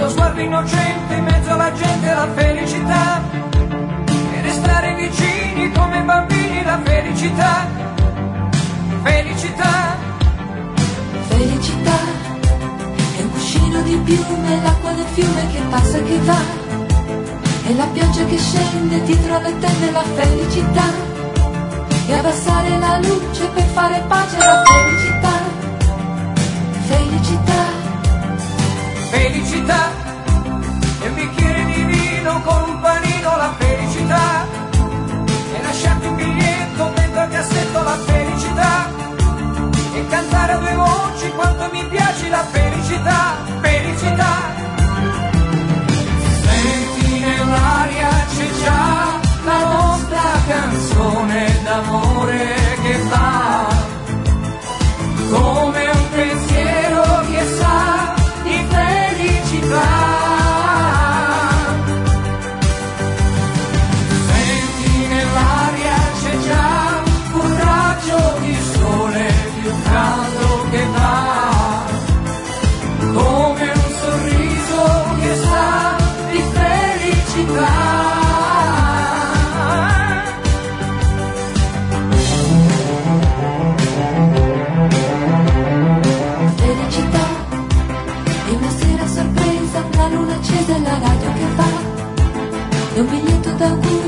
sguardo innocente in mezzo alla gente, la felicità, e restare vicini come bambini, la felicità, felicità. Felicità è un cuscino di piume, l'acqua del fiume che passa e che va, e la pioggia che scende dietro le tende, la felicità, e abbassare la luce per fare pace, la felicità, felicità. Felicità è un bicchiere di vino con un panino, la felicità, e lasciarti un biglietto dentro al cassetto, la felicità, e cantare a due voci quanto mi piace, la felicità, felicità. Senti nell'aria c'è già la nostra canzone d'amore che va come un pensiero che sa di felicità. Senti nell'aria c'è già un raggio di sole più caldo che va come un sorriso che sa di felicità. Felicità è una sera sorpresa, una luna accesa e la radio che va, e un biglietto d'autobus